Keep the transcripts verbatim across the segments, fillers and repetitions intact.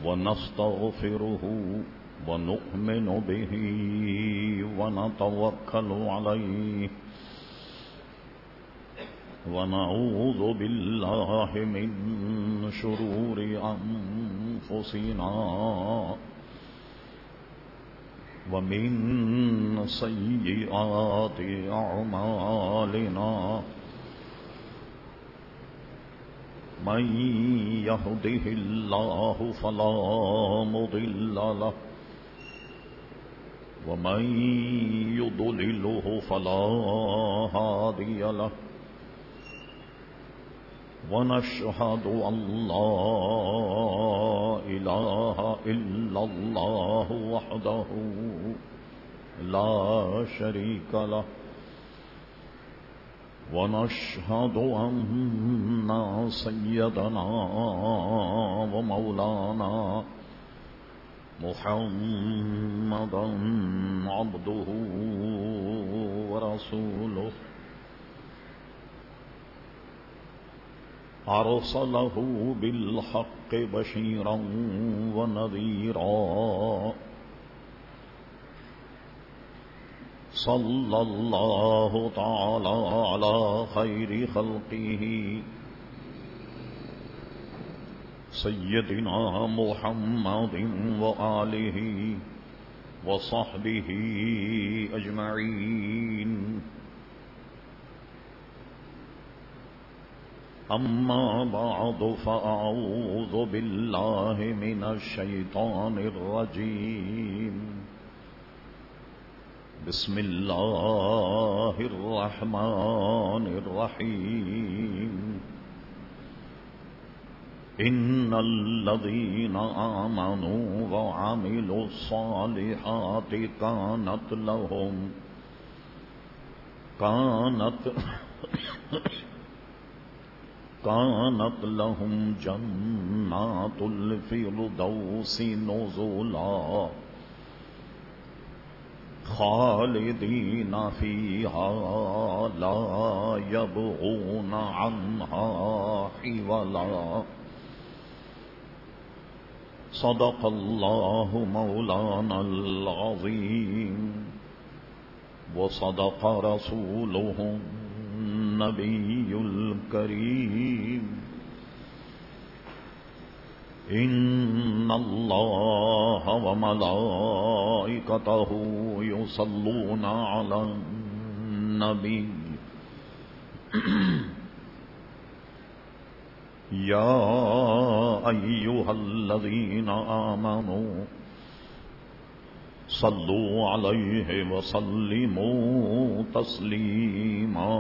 ونستغفره ونؤمن به ونتوكل عليه ونعوذ بالله من شرور أنفسنا ومن سيئات أعمالنا من يهده الله فلا مضل له ومن يضلله فلا هادي له ونشهد أن لا إله إلا الله وحده لا شريك له ونشهد أن سيدنا ومولانا محمدا عبده ورسوله أرسله بالحق بشيرا ونذيرا صلى الله تعالى على خير خلقه سيدنا محمد وآله وصحبه أجمعين. أما بعد فأعوذ بالله من الشيطان الرجيم. بسم الله الرحمن الرحيم. إن الذين آمنوا وعملوا الصالحات كانت لهم كانت كانت لهم جنات الفردوس نزلا خالدين فيها لا يبغون عنها حولا. صدق الله مولانا العظيم وصدق رسوله النبي الكريم. إن الله وملائكته يصلون على النبي يا أيها الذين آمنوا صلوا عليه وسلموا تسليما.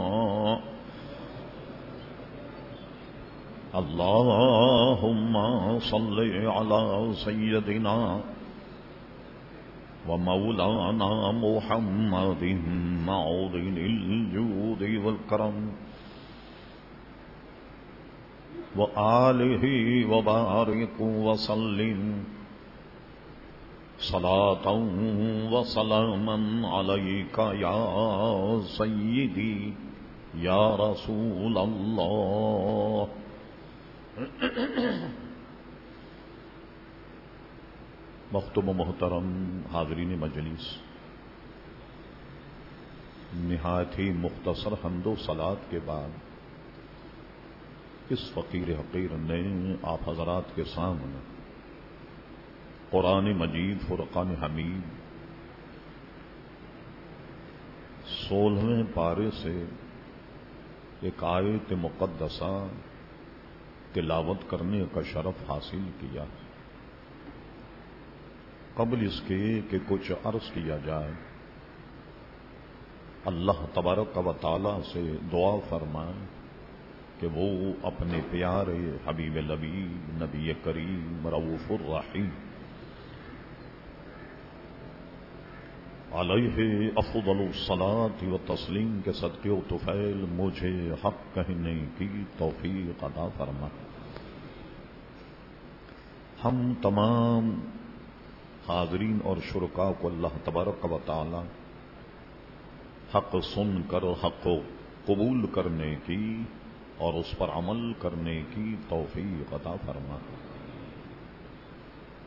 اللهم صل على سيدنا ومولانا محمد معدن الجود والكرم وآله وبارك وسلم صلاة وسلاما عليك يا سيدي يا رسول الله. مختوم و محترم حاضرین مجلس، نہایت ہی مختصر حمد و صلات کے بعد اس فقیر حقیر نے آپ حضرات کے سامنے قرآن مجید فرقان حمید سولہویں پارے سے ایک آیت مقدسہ تلاوت کرنے کا شرف حاصل کیا. قبل اس کے کہ کچھ عرض کیا جائے، اللہ تبارک و تعالی سے دعا فرمائیں کہ وہ اپنے پیارے حبیب نبی نبی کریم رؤوف الرحیم علیہ افضل الصلاۃ و تسلیم کے صدقے و طفیل مجھے حق کہنے کی توفیق عطا فرمائے. ہم تمام حاضرین اور شرکاء کو اللہ تبارک و تعالی حق سن کر حق کو قبول کرنے کی اور اس پر عمل کرنے کی توفیق عطا فرما.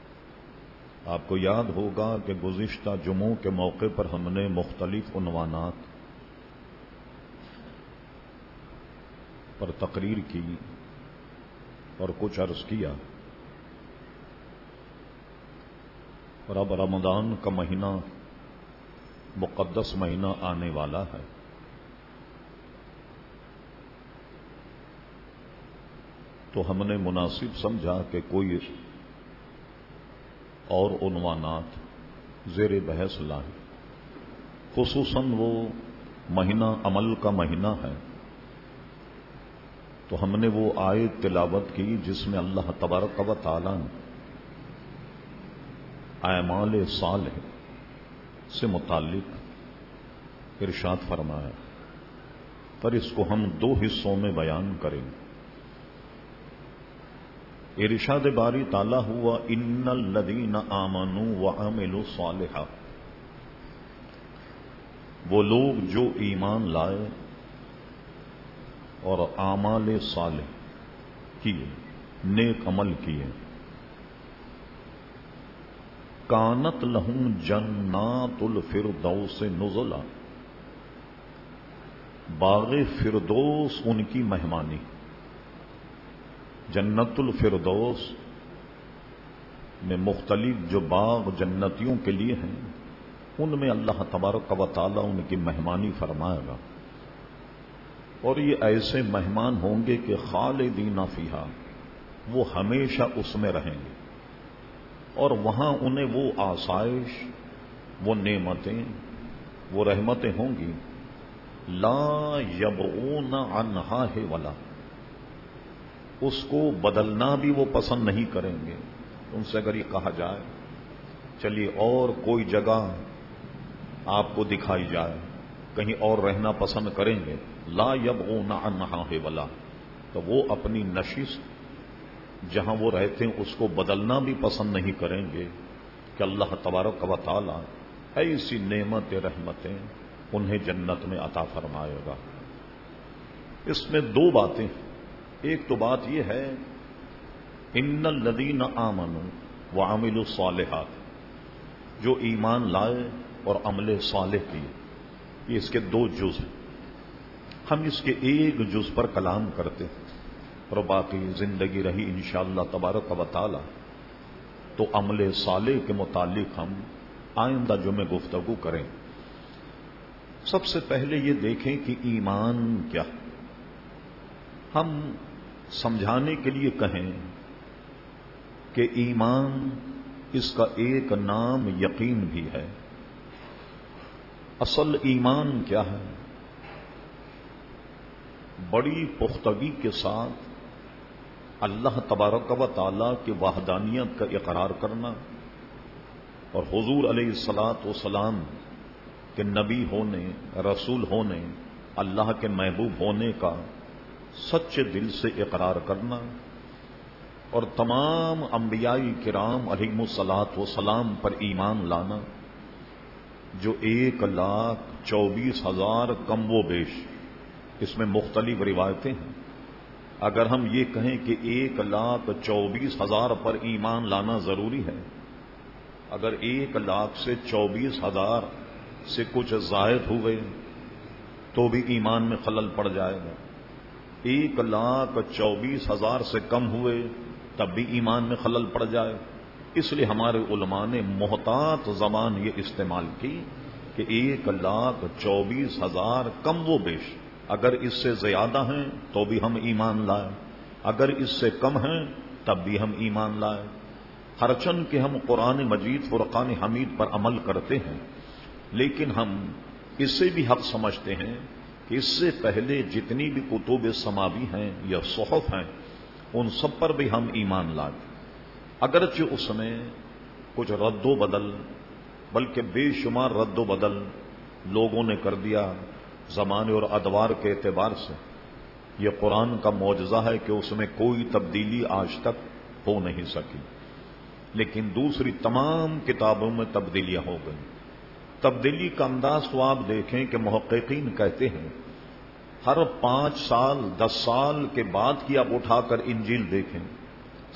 آپ کو یاد ہوگا کہ گزشتہ جمعوں کے موقع پر ہم نے مختلف عنوانات پر تقریر کی اور کچھ عرض کیا، اور اب رمضان کا مہینہ مقدس مہینہ آنے والا ہے۔ تو ہم نے مناسب سمجھا کہ کوئی اور عنوانات زیر بحث لائیں، خصوصاً وہ مہینہ عمل کا مہینہ ہے۔ تو ہم نے وہ آیت تلاوت کی جس میں اللہ تبارک و تعالی نے اعمال صالح سے متعلق ارشاد فرمایا، پر اس کو ہم دو حصوں میں بیان کریں۔ ارشاد باری تعالیٰ ہوا ان الذین آمنوا وعملوا الصالحات، وہ لوگ جو ایمان لائے اور اعمال صالح کیے، نیک عمل کیے، کانت لہم جنات الفردوس نزلا، باغ فردوس ان کی مہمانی۔ جنت الفردوس میں مختلف جو باغ جنتیوں کے لیے ہیں، ان میں اللہ تبارک و تعالیٰ ان کی مہمانی فرمائے گا، اور یہ ایسے مہمان ہوں گے کہ خالدین فیہا، وہ ہمیشہ اس میں رہیں گے، اور وہاں انہیں وہ آسائش، وہ نعمتیں، وہ رحمتیں ہوں گی، لا یبغون عنہا ولا، اس کو بدلنا بھی وہ پسند نہیں کریں گے۔ ان سے اگر یہ کہا جائے چلیے اور کوئی جگہ آپ کو دکھائی جائے، کہیں اور رہنا پسند کریں گے، لا یبغون عنہا ولا، تو وہ اپنی نشست جہاں وہ رہتے ہیں اس کو بدلنا بھی پسند نہیں کریں گے کہ اللہ تبارک و تعالی ایسی نعمت رحمتیں انہیں جنت میں عطا فرمائے گا۔ اس میں دو باتیں ہیں۔ ایک تو بات یہ ہے ان الذین آمنوا وعملوا الصالحات، جو ایمان لائے اور عمل صالح کیے، یہ اس کے دو جز ہیں۔ ہم اس کے ایک جز پر کلام کرتے ہیں، اور باقی زندگی رہی انشاءاللہ تبارک و تعالی تو عمل صالح کے متعلق ہم آئندہ جمعے گفتگو کریں۔ سب سے پہلے یہ دیکھیں کہ ایمان کیا ہے۔ ہم سمجھانے کے لیے کہیں کہ ایمان، اس کا ایک نام یقین بھی ہے۔ اصل ایمان کیا ہے؟ بڑی پختگی کے ساتھ اللہ تبارک و تعالی کی وحدانیت کا اقرار کرنا، اور حضور علیہ الصلاۃ والسلام کے نبی ہونے، رسول ہونے، اللہ کے محبوب ہونے کا سچے دل سے اقرار کرنا، اور تمام انبیاء کرام علیہم الصلاۃ والسلام پر ایمان لانا، جو ایک لاکھ چوبیس ہزار کم و بیش، اس میں مختلف روایتیں ہیں۔ اگر ہم یہ کہیں کہ ایک لاکھ چوبیس ہزار پر ایمان لانا ضروری ہے، اگر ایک لاکھ سے چوبیس ہزار سے کچھ زائد ہوئے تو بھی ایمان میں خلل پڑ جائے گا، ایک لاکھ چوبیس ہزار سے کم ہوئے تب بھی ایمان میں خلل پڑ جائے۔ اس لیے ہمارے علماء نے محتاط زبان یہ استعمال کی کہ ایک لاکھ چوبیس ہزار کم و بیش، اگر اس سے زیادہ ہیں تو بھی ہم ایمان لائیں، اگر اس سے کم ہیں تب بھی ہم ایمان لائیں۔ ہرچند کہ ہم قرآن مجید فرقان حمید پر عمل کرتے ہیں، لیکن ہم اسے بھی حق سمجھتے ہیں کہ اس سے پہلے جتنی بھی کتب سماوی ہیں یا صحف ہیں، ان سب پر بھی ہم ایمان لائیں، اگرچہ اس میں کچھ رد و بدل، بلکہ بے شمار رد و بدل لوگوں نے کر دیا زمانے اور ادوار کے اعتبار سے۔ یہ قرآن کا معجزہ ہے کہ اس میں کوئی تبدیلی آج تک ہو نہیں سکی، لیکن دوسری تمام کتابوں میں تبدیلیاں ہو گئیں۔ تبدیلی کا انداز تو آپ دیکھیں کہ محققین کہتے ہیں ہر پانچ سال دس سال کے بعد کی آپ اٹھا کر انجیل دیکھیں،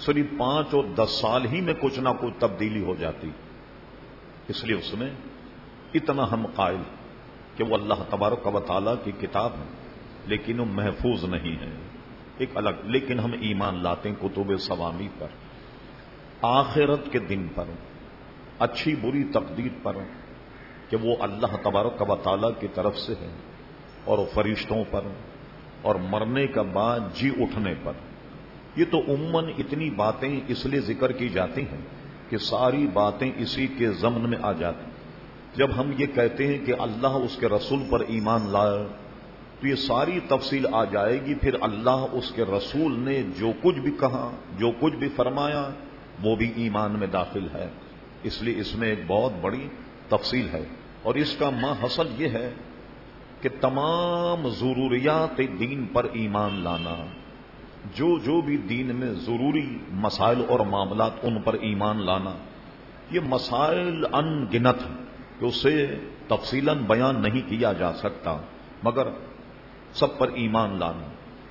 صرف پانچ اور دس سال ہی میں کچھ نہ کچھ تبدیلی ہو جاتی. اس لیے اس میں اتنا ہم قائل کہ وہ اللہ تبارک و تعالیٰ کی کتاب ہے لیکن وہ محفوظ نہیں ہے ایک الگ. لیکن ہم ایمان لاتے ہیں کتب سوامی پر، آخرت کے دن پر، اچھی بری تقدیر پر کہ وہ اللہ تبارک و تعالیٰ کی طرف سے ہے، اور فرشتوں پر، اور مرنے کا بعد جی اٹھنے پر. یہ تو عموماً اتنی باتیں اس لیے ذکر کی جاتی ہیں کہ ساری باتیں اسی کے ضمن میں آ جاتی. جب ہم یہ کہتے ہیں کہ اللہ اس کے رسول پر ایمان لائے تو یہ ساری تفصیل آ جائے گی. پھر اللہ اس کے رسول نے جو کچھ بھی کہا، جو کچھ بھی فرمایا، وہ بھی ایمان میں داخل ہے. اس لیے اس میں ایک بہت بڑی تفصیل ہے، اور اس کا ماحصل یہ ہے کہ تمام ضروریات دین پر ایمان لانا، جو جو بھی دین میں ضروری مسائل اور معاملات ان پر ایمان لانا. یہ مسائل ان گنت ہیں کہ اسے تفصیلاً بیان نہیں کیا جا سکتا، مگر سب پر ایمان لانا.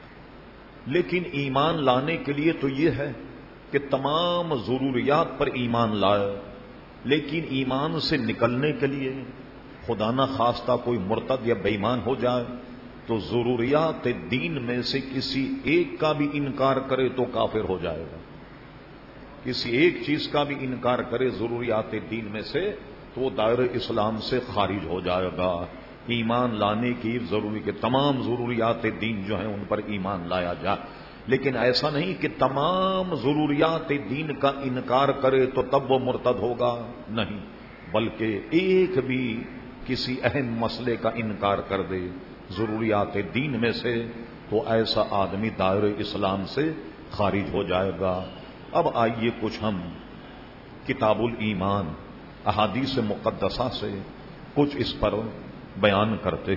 لیکن ایمان لانے کے لیے تو یہ ہے کہ تمام ضروریات پر ایمان لائے، لیکن ایمان سے نکلنے کے لیے خدا نہ خواستہ کوئی مرتد یا بے ایمان ہو جائے تو ضروریات دین میں سے کسی ایک کا بھی انکار کرے تو کافر ہو جائے گا. کسی ایک چیز کا بھی انکار کرے ضروریات دین میں سے تو وہ دائرہ اسلام سے خارج ہو جائے گا. ایمان لانے کی ضروری کہ تمام ضروریات دین جو ہیں ان پر ایمان لایا جائے، لیکن ایسا نہیں کہ تمام ضروریات دین کا انکار کرے تو تب وہ مرتد ہوگا، نہیں، بلکہ ایک بھی کسی اہم مسئلے کا انکار کر دے ضروریات دین میں سے تو ایسا آدمی دائرہ اسلام سے خارج ہو جائے گا. اب آئیے کچھ ہم کتاب الایمان احادیث مقدسہ سے کچھ اس پر بیان کرتے.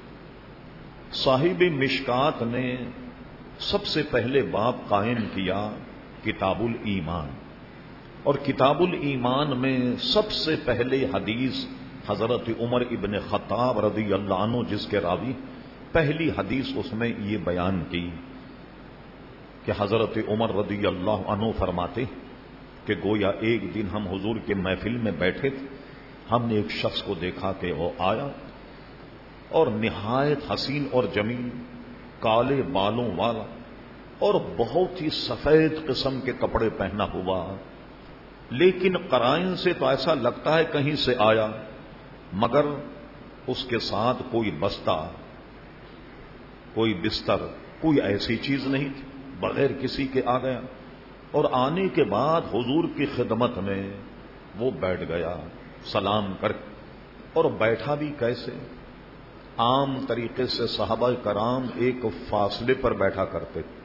صاحب مشکات نے سب سے پہلے باب قائم کیا کتاب الایمان، اور کتاب الایمان میں سب سے پہلے حدیث حضرت عمر ابن خطاب رضی اللہ عنہ جس کے راوی، پہلی حدیث اس میں یہ بیان کی کہ حضرت عمر رضی اللہ عنہ فرماتے کہ گویا ایک دن ہم حضور کے محفل میں بیٹھے تھے، ہم نے ایک شخص کو دیکھا کہ وہ آیا اور نہایت حسین اور جمیل، کالے بالوں والا اور بہت ہی سفید قسم کے کپڑے پہنا ہوا، لیکن قرائن سے تو ایسا لگتا ہے کہیں سے آیا، مگر اس کے ساتھ کوئی بستہ، کوئی بستر، کوئی ایسی چیز نہیں تھی، بغیر کسی کے آ گیا. اور آنے کے بعد حضور کی خدمت میں وہ بیٹھ گیا سلام کر کے. اور بیٹھا بھی کیسے؟ عام طریقے سے صحابہ کرام ایک فاصلے پر بیٹھا کرتے تھے.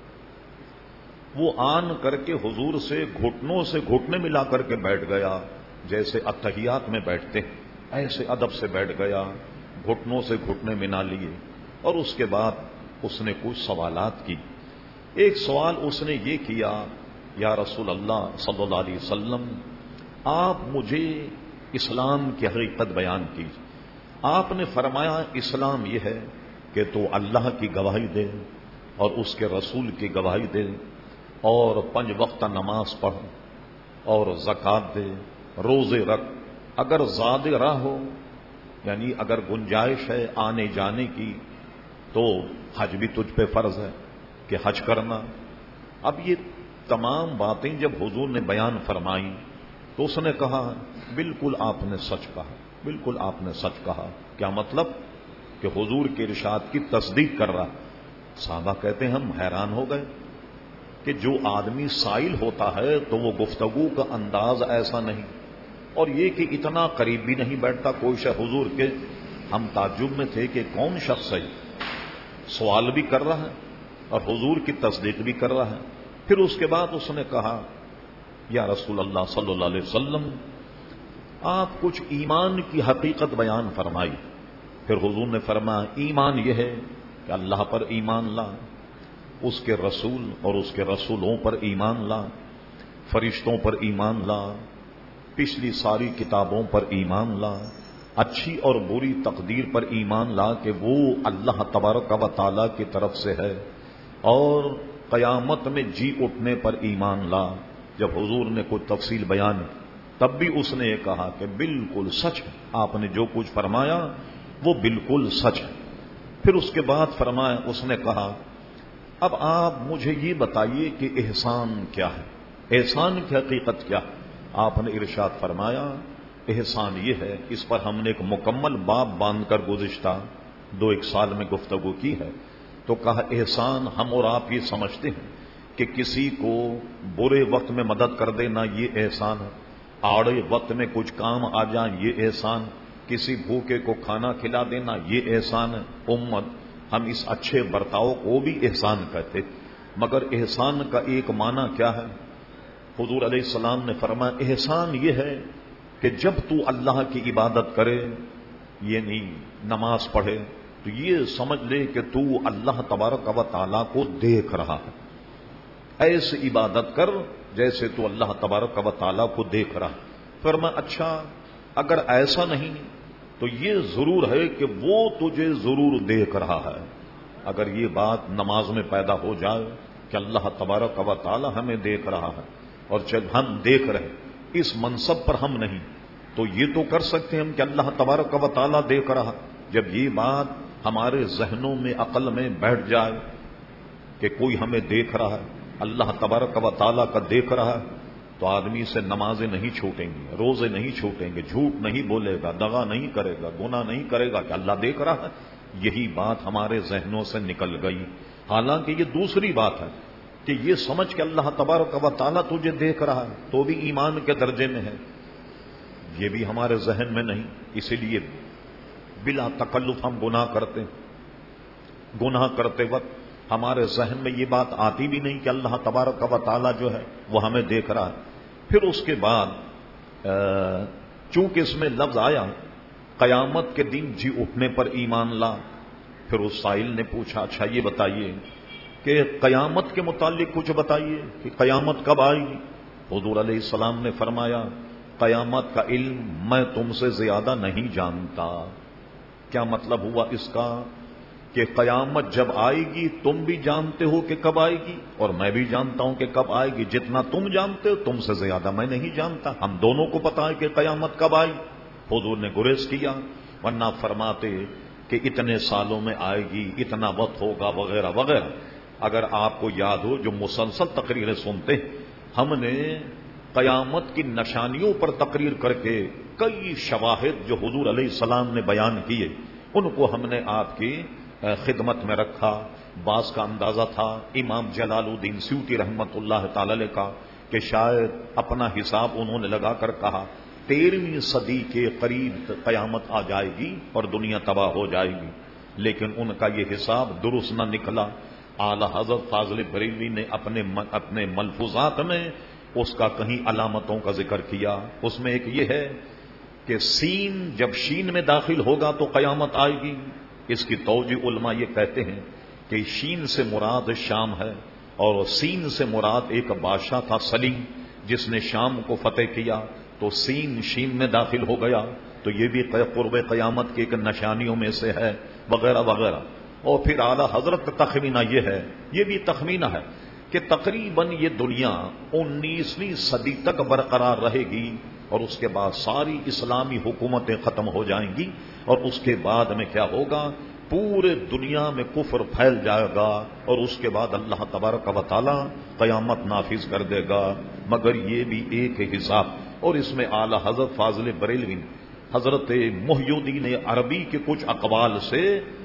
وہ آن کر کے حضور سے گھٹنوں سے گھٹنے ملا کر کے بیٹھ گیا، جیسے اتحیات میں بیٹھتے ہیں ایسے ادب سے بیٹھ گیا، گھٹنوں سے گھٹنے ملا لیے. اور اس کے بعد اس نے کچھ سوالات کی. ایک سوال اس نے یہ کیا، یا رسول اللہ صلی اللہ علیہ وسلم، آپ مجھے اسلام کی حقیقت بیان کیجیے. آپ نے فرمایا اسلام یہ ہے کہ تو اللہ کی گواہی دے اور اس کے رسول کی گواہی دے، اور پنج وقت نماز پڑھ، اور زکوٰۃ دے، روزے رکھ، اگر زاد راہ ہو یعنی اگر گنجائش ہے آنے جانے کی تو حج بھی تجھ پہ فرض ہے کہ حج کرنا. اب یہ تمام باتیں جب حضور نے بیان فرمائی تو اس نے کہا بالکل آپ نے سچ کہا، بالکل آپ نے سچ کہا. کیا مطلب؟ کہ حضور کے ارشاد کی تصدیق کر رہا. صحابہ کہتے ہیں ہم حیران ہو گئے کہ جو آدمی سائل ہوتا ہے تو وہ گفتگو کا انداز ایسا نہیں، اور یہ کہ اتنا قریب بھی نہیں بیٹھتا کوئی شخص حضور کے. ہم تعجب میں تھے کہ کون شخص ہے، سوال بھی کر رہا ہے اور حضور کی تصدیق بھی کر رہا ہے. پھر اس کے بعد اس نے کہا یا رسول اللہ صلی اللہ علیہ وسلم، آپ کچھ ایمان کی حقیقت بیان فرمائی. پھر حضور نے فرمایا ایمان یہ ہے کہ اللہ پر ایمان لا، اس کے رسول اور اس کے رسولوں پر ایمان لا، فرشتوں پر ایمان لا، پچھلی ساری کتابوں پر ایمان لا، اچھی اور بری تقدیر پر ایمان لا کہ وہ اللہ تبارک و تعالیٰ کی طرف سے ہے، اور قیامت میں جی اٹھنے پر ایمان لا. جب حضور نے کوئی تفصیل بیان تب بھی اس نے یہ کہا کہ بالکل سچ ہے، آپ نے جو کچھ فرمایا وہ بالکل سچ ہے. پھر اس کے بعد فرمایا، اس نے کہا اب آپ مجھے یہ بتائیے کہ احسان کیا ہے، احسان کی حقیقت کیا ہے؟ آپ نے ارشاد فرمایا احسان یہ ہے. اس پر ہم نے ایک مکمل باب باندھ کر گزشتہ دو ایک سال میں گفتگو کی ہے. تو کہا احسان ہم اور آپ یہ سمجھتے ہیں کہ کسی کو برے وقت میں مدد کر دینا یہ احسان ہے، آڑے وقت میں کچھ کام آ جائیں یہ احسان، کسی بھوکے کو کھانا کھلا دینا یہ احسان ہے. امت ہم اس اچھے برتاؤ کو بھی احسان کہتے، مگر احسان کا ایک معنی کیا ہے؟ حضور علیہ السلام نے فرمایا احسان یہ ہے کہ جب تو اللہ کی عبادت کرے، یہ نہیں نماز پڑھے، تو یہ سمجھ لے کہ تو اللہ تبارک و تعالیٰ کو دیکھ رہا ہے. ایسے عبادت کر جیسے تو اللہ تبارک و تعالیٰ کو دیکھ رہا ہے. فرمایا اچھا اگر ایسا نہیں تو یہ ضرور ہے کہ وہ تجھے ضرور دیکھ رہا ہے. اگر یہ بات نماز میں پیدا ہو جائے کہ اللہ تبارک و تعالیٰ ہمیں دیکھ رہا ہے، اور جب ہم دیکھ رہے اس منصب پر ہم نہیں، تو یہ تو کر سکتے ہیں ہم کہ اللہ تبارک و تعالیٰ دیکھ رہا. جب یہ بات ہمارے ذہنوں میں عقل میں بیٹھ جائے کہ کوئی ہمیں دیکھ رہا ہے، اللہ تبارک و تعالیٰ کا دیکھ رہا ہے، تو آدمی سے نمازیں نہیں چھوٹیں گی، روزے نہیں چھوٹیں گے، جھوٹ نہیں بولے گا، دغا نہیں کرے گا، گناہ نہیں کرے گا کہ اللہ دیکھ رہا ہے. یہی بات ہمارے ذہنوں سے نکل گئی. حالانکہ یہ دوسری بات ہے کہ یہ سمجھ کہ اللہ تبارک و تعالیٰ تجھے دیکھ رہا ہے تو بھی ایمان کے درجے میں ہے، یہ بھی ہمارے ذہن میں نہیں. اسی لیے بلا تکلف ہم گناہ کرتے ہیں. گناہ کرتے وقت ہمارے ذہن میں یہ بات آتی بھی نہیں کہ اللہ تبارک و تعالیٰ جو ہے وہ ہمیں دیکھ رہا ہے. پھر اس کے بعد چونکہ اس میں لفظ آیا قیامت کے دن جی اٹھنے پر ایمان لا، پھر اس سائل نے پوچھا اچھا یہ بتائیے کہ قیامت کے متعلق کچھ بتائیے کہ قیامت کب آئے گی. حضور علیہ السلام نے فرمایا قیامت کا علم میں تم سے زیادہ نہیں جانتا. کیا مطلب ہوا اس کا؟ کہ قیامت جب آئے گی تم بھی جانتے ہو کہ کب آئے گی، اور میں بھی جانتا ہوں کہ کب آئے گی. جتنا تم جانتے ہو تم سے زیادہ میں نہیں جانتا. ہم دونوں کو پتا ہے کہ قیامت کب آئے. حضور نے گریز کیا، ورنہ فرماتے کہ اتنے سالوں میں آئے گی، اتنا وقت ہوگا وغیرہ وغیرہ. اگر آپ کو یاد ہو جو مسلسل تقریریں سنتے ہم نے قیامت کی نشانیوں پر تقریر کر کے کئی شواہد جو حضور علیہ السلام نے بیان کیے ان کو ہم نے آپ کی خدمت میں رکھا. بعض کا اندازہ تھا امام جلال الدین سیوطی رحمت اللہ تعالی علیہ کا کہ شاید اپنا حساب انہوں نے لگا کر کہا تیرہویں صدی کے قریب قیامت آ جائے گی اور دنیا تباہ ہو جائے گی، لیکن ان کا یہ حساب درست نہ نکلا. اعلی حضرت فاضل بریلوی نے اپنے اپنے ملفوظات میں اس کا کہیں علامتوں کا ذکر کیا. اس میں ایک یہ ہے کہ سین جب شین میں داخل ہوگا تو قیامت آئے گی. اس کی توجہ علماء یہ کہتے ہیں کہ شین سے مراد شام ہے، اور سین سے مراد ایک بادشاہ تھا سلیم جس نے شام کو فتح کیا، تو سین شین میں داخل ہو گیا. تو یہ بھی قرب قیامت کی ایک نشانیوں میں سے ہے وغیرہ وغیرہ. اور پھر اعلی حضرت کا تخمینہ یہ ہے، یہ بھی تخمینہ ہے کہ تقریباً یہ دنیا انیسویں صدی تک برقرار رہے گی، اور اس کے بعد ساری اسلامی حکومتیں ختم ہو جائیں گی، اور اس کے بعد میں کیا ہوگا، پورے دنیا میں کفر پھیل جائے گا، اور اس کے بعد اللہ تبارک و تعالی قیامت نافذ کر دے گا. مگر یہ بھی ایک حساب. اور اس میں اعلی حضرت فاضل بریلوی حضرت محی الدین عربی کے کچھ اقوال سے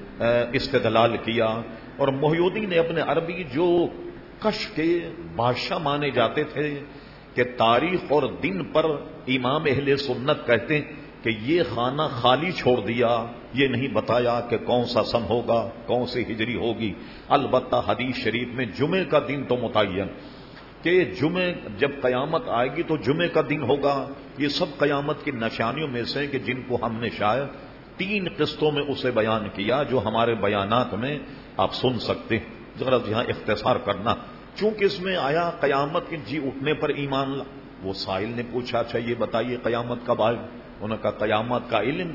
استدلال کیا. اور محی الدین اپنے عربی جو کش کے بادشاہ مانے جاتے تھے کہ تاریخ اور دن پر امام اہل سنت کہتے ہیں کہ یہ خانہ خالی چھوڑ دیا، یہ نہیں بتایا کہ کون سا سن ہوگا، کون سی ہجری ہوگی. البتہ حدیث شریف میں جمعے کا دن تو متعین کہ جمعے جب قیامت آئے گی تو جمعے کا دن ہوگا. یہ سب قیامت کی نشانیوں میں سے کہ جن کو ہم نے شاید تین قسطوں میں اسے بیان کیا جو ہمارے بیانات میں آپ سن سکتے ہیں. ذرا یہاں اختصار کرنا، چونکہ اس میں آیا قیامت کے جی اٹھنے پر ایمان لا. وہ سائل نے پوچھا اچھا یہ بتائیے قیامت کب آئے. انہوں نے کہا قیامت کا علم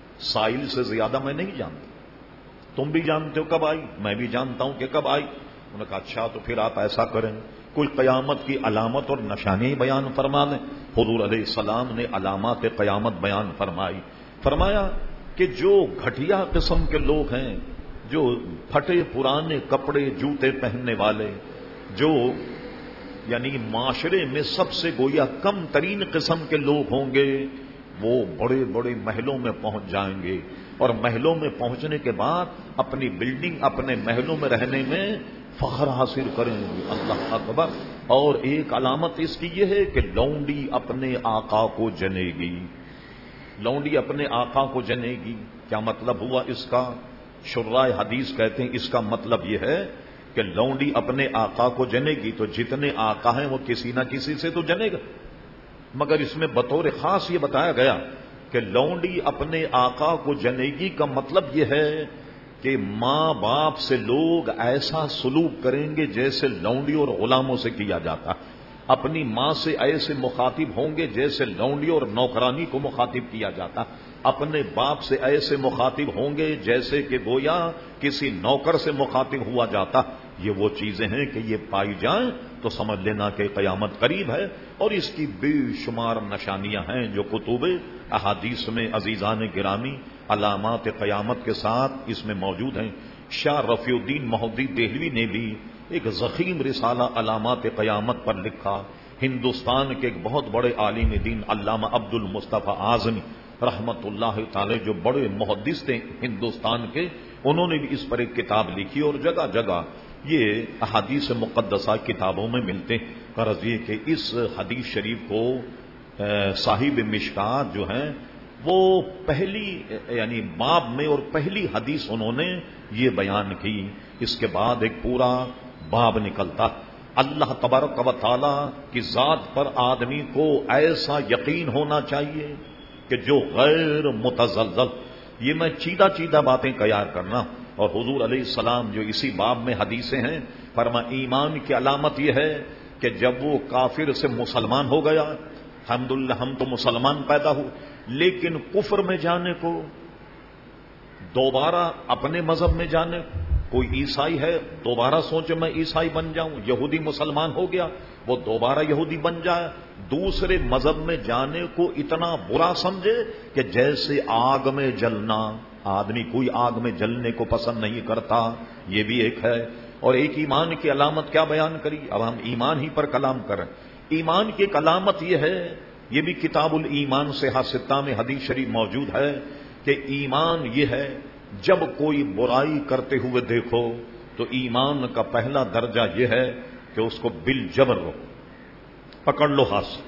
سائل سے زیادہ میں نہیں جانتا. تم بھی جانتے ہو کب آئی، میں بھی جانتا ہوں کہ کب آئی. انہوں نے کہا اچھا تو پھر آپ ایسا کریں کوئی قیامت کی علامت اور نشانی بیان فرما دیں. حضور علیہ السلام نے علامات قیامت بیان فرمائی. فرمایا کہ جو گھٹیا قسم کے لوگ ہیں، جو پھٹے پرانے کپڑے جوتے پہننے والے، جو یعنی معاشرے میں سب سے گویا کم ترین قسم کے لوگ ہوں گے، وہ بڑے بڑے محلوں میں پہنچ جائیں گے اور محلوں میں پہنچنے کے بعد اپنی بلڈنگ اپنے محلوں میں رہنے میں فخر حاصل کریں گے. اللہ اکبر. اور ایک علامت اس کی یہ ہے کہ لونڈی اپنے آقا کو جنے گی. لونڈی اپنے آقا کو جنے گی. کیا مطلب ہوا اس کا؟ شرائع حدیث کہتے ہیں اس کا مطلب یہ ہے کہ لونڈی اپنے آقا کو جنے گی تو جتنے آقا ہیں وہ کسی نہ کسی سے تو جنے گا، مگر اس میں بطور خاص یہ بتایا گیا کہ لونڈی اپنے آقا کو جنے گی کا مطلب یہ ہے کہ ماں باپ سے لوگ ایسا سلوک کریں گے جیسے لونڈی اور غلاموں سے کیا جاتا. اپنی ماں سے ایسے مخاطب ہوں گے جیسے لونڈی اور نوکرانی کو مخاطب کیا جاتا. اپنے باپ سے ایسے مخاطب ہوں گے جیسے کہ گویا کسی نوکر سے مخاطب ہوا جاتا. یہ وہ چیزیں ہیں کہ یہ پائی جائیں تو سمجھ لینا کہ قیامت قریب ہے، اور اس کی بے شمار نشانیاں ہیں جو کتب احادیث میں عزیزان گرامی علامات قیامت کے ساتھ اس میں موجود ہیں. شاہ رفیع الدین مہدی دہلوی نے بھی ایک ضخیم رسالہ علامات قیامت پر لکھا. ہندوستان کے ایک بہت بڑے عالم دین علامہ عبد المصطفیٰ اعظمی رحمت اللہ تعالی جو بڑے محدث تھے ہندوستان کے، انہوں نے بھی اس پر ایک کتاب لکھی اور جگہ جگہ یہ احادیث مقدسہ کتابوں میں ملتے. غرض یہ کہ اس حدیث شریف کو صاحب مشکات جو ہیں وہ پہلی یعنی باب میں اور پہلی حدیث انہوں نے یہ بیان کی. اس کے بعد ایک پورا باب نکلتا. اللہ تبارک و تعالی کی ذات پر آدمی کو ایسا یقین ہونا چاہیے کہ جو غیر متزلزل. یہ میں چیدہ چیدہ باتیں تیار کرنا، اور حضور علیہ السلام جو اسی باب میں حدیثیں ہیں فرما ایمان کی علامت یہ ہے کہ جب وہ کافر سے مسلمان ہو گیا، الحمدللہ ہم تو مسلمان پیدا ہوئے، لیکن کفر میں جانے کو، دوبارہ اپنے مذہب میں جانے، کوئی عیسائی ہے دوبارہ سوچے میں عیسائی بن جاؤں، یہودی مسلمان ہو گیا وہ دوبارہ یہودی بن جائے، دوسرے مذہب میں جانے کو اتنا برا سمجھے کہ جیسے آگ میں جلنا. آدمی کوئی آگ میں جلنے کو پسند نہیں کرتا، یہ بھی ایک ہے. اور ایک ایمان کی علامت کیا بیان کری؟ اب ہم ایمان ہی پر کلام کریں. ایمان کی ایک علامت یہ ہے، یہ بھی کتاب الایمان صحیح ستہ میں حدیث شریف موجود ہے کہ ایمان یہ ہے جب کوئی برائی کرتے ہوئے دیکھو تو ایمان کا پہلا درجہ یہ ہے کہ اس کو بالجبر رو پکڑ لو ہاتھ سے،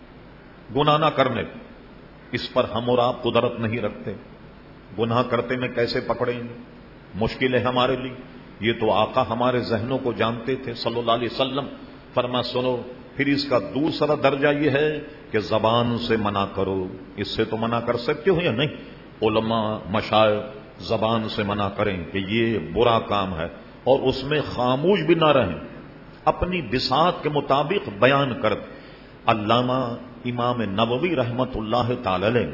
گناہ نہ کرنے. اس پر ہم اور آپ قدرت نہیں رکھتے. گناہ کرتے میں کیسے پکڑیں گے؟ مشکل ہے ہمارے لیے. یہ تو آقا ہمارے ذہنوں کو جانتے تھے صلی اللہ علیہ وسلم. فرما سنو، پھر اس کا دوسرا درجہ یہ ہے کہ زبان سے منع کرو. اس سے تو منع کر سکتے ہو یا نہیں؟ علماء مشائخ زبان سے منع کریں کہ یہ برا کام ہے، اور اس میں خاموش بھی نہ رہیں، اپنی بساط کے مطابق بیان کر. علامہ امام نووی رحمت اللہ تعالی علیہ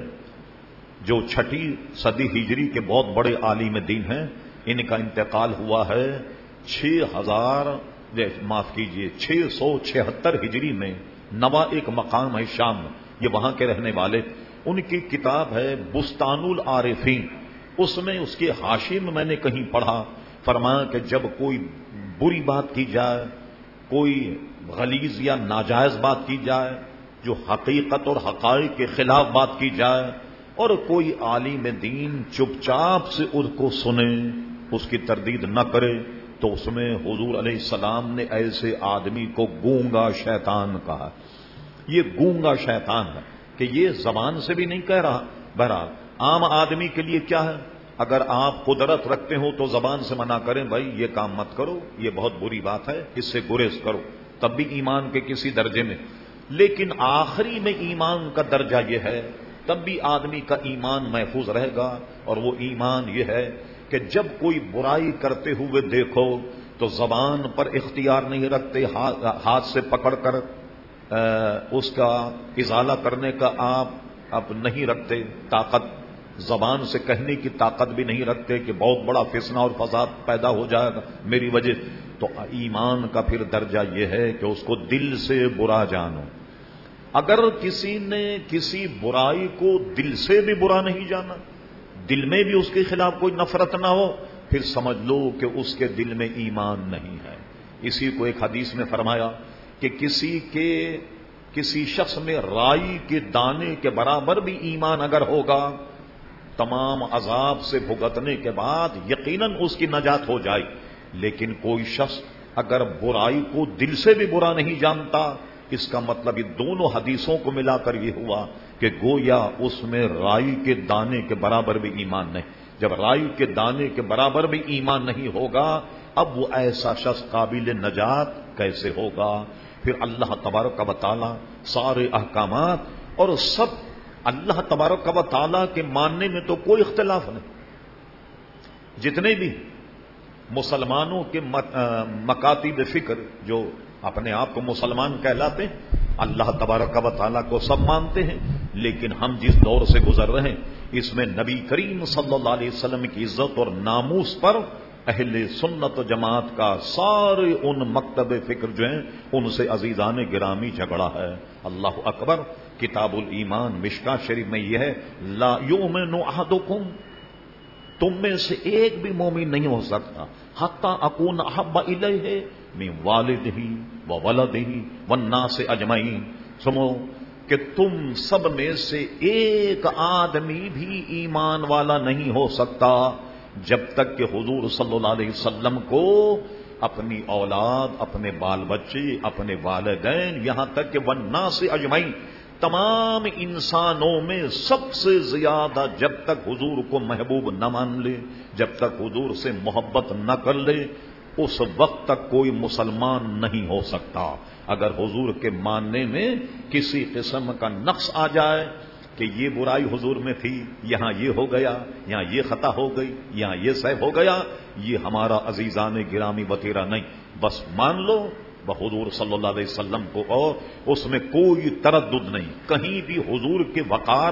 جو چھٹی صدی ہجری کے بہت بڑے عالم دین ہیں، ان کا انتقال ہوا ہے چھ ہزار معاف کیجئے چھ سو چھہتر ہجری میں. نوا ایک مقام ہے شام، یہ وہاں کے رہنے والے. ان کی کتاب ہے بستان العارفین. اس میں اس کے حاشیے میں میں نے کہیں پڑھا، فرمایا کہ جب کوئی بری بات کی جائے، کوئی غلیظ یا ناجائز بات کی جائے، جو حقیقت اور حقائق کے خلاف بات کی جائے، اور کوئی عالم دین چپ چاپ سے اس کو سنے، اس کی تردید نہ کرے، تو اس میں حضور علیہ السلام نے ایسے آدمی کو گونگا شیطان کہا. یہ گونگا شیطان ہے کہ یہ زبان سے بھی نہیں کہہ رہا. بہرحال عام آدمی کے لیے کیا ہے؟ اگر آپ قدرت رکھتے ہو تو زبان سے منع کریں، بھائی یہ کام مت کرو، یہ بہت بری بات ہے، اس سے گریز کرو، تب بھی ایمان کے کسی درجے میں. لیکن آخری میں ایمان کا درجہ یہ ہے، تب بھی آدمی کا ایمان محفوظ رہے گا، اور وہ ایمان یہ ہے کہ جب کوئی برائی کرتے ہوئے دیکھو تو زبان پر اختیار نہیں رکھتے، ہاتھ سے پکڑ کر اس کا ازالہ کرنے کا آپ اب نہیں رکھتے، طاقت زبان سے کہنے کی طاقت بھی نہیں رکھتے کہ بہت بڑا فسنا اور فساد پیدا ہو جائے گا میری وجہ. تو ایمان کا پھر درجہ یہ ہے کہ اس کو دل سے برا جانو. اگر کسی نے کسی برائی کو دل سے بھی برا نہیں جانا، دل میں بھی اس کے خلاف کوئی نفرت نہ ہو، پھر سمجھ لو کہ اس کے دل میں ایمان نہیں ہے. اسی کو ایک حدیث میں فرمایا کہ کسی کے کسی شخص میں رائی کے دانے کے برابر بھی ایمان اگر ہوگا، تمام عذاب سے بھگتنے کے بعد یقیناً اس کی نجات ہو جائے. لیکن کوئی شخص اگر برائی کو دل سے بھی برا نہیں جانتا، اس کا مطلب یہ دونوں حدیثوں کو ملا کر یہ ہوا کہ گویا اس میں رائی کے دانے کے برابر بھی ایمان نہیں. جب رائی کے دانے کے برابر بھی ایمان نہیں ہوگا، اب وہ ایسا شخص قابل نجات کیسے ہوگا؟ پھر اللہ تبارک و تعالی سارے احکامات اور سب اللہ تبارک و تعالی کے ماننے میں تو کوئی اختلاف نہیں. جتنے بھی مسلمانوں کے مکاتب فکر جو اپنے آپ کو مسلمان کہلاتے ہیں، اللہ تبارک و تعالیٰ کو سب مانتے ہیں. لیکن ہم جس دور سے گزر رہے ہیں اس میں نبی کریم صلی اللہ علیہ وسلم کی عزت اور ناموس پر اہل سنت و جماعت کا سارے ان مکتب فکر جو ہیں ان سے عزیزان گرامی جھگڑا ہے. اللہ اکبر. کتاب الایمان مشکاہ شریف میں یہ ہے، لا یؤمن احدکم، تم میں سے ایک بھی مومن نہیں ہو سکتا حتی اکون احب الیہ من والدہ وولدہ والناس اجمعین. سنو کہ تم سب میں سے ایک آدمی بھی ایمان والا نہیں ہو سکتا جب تک کہ حضور صلی اللہ علیہ وسلم کو اپنی اولاد، اپنے بال بچے، اپنے والدین، یہاں تک کہ والناس اجمعین، تمام انسانوں میں سب سے زیادہ جب تک حضور کو محبوب نہ مان لے، جب تک حضور سے محبت نہ کر لے، اس وقت تک کوئی مسلمان نہیں ہو سکتا. اگر حضور کے ماننے میں کسی قسم کا نقص آ جائے کہ یہ برائی حضور میں تھی، یہاں یہ ہو گیا، یہاں یہ خطا ہو گئی، یہاں یہ سہو ہو گیا، یہ ہمارا عزیزان گرامی وطیرہ نہیں. بس مان لو حضور صلی اللہ علیہ وسلم کو، اور اس میں کوئی تردد نہیں. کہیں بھی حضور کے وقار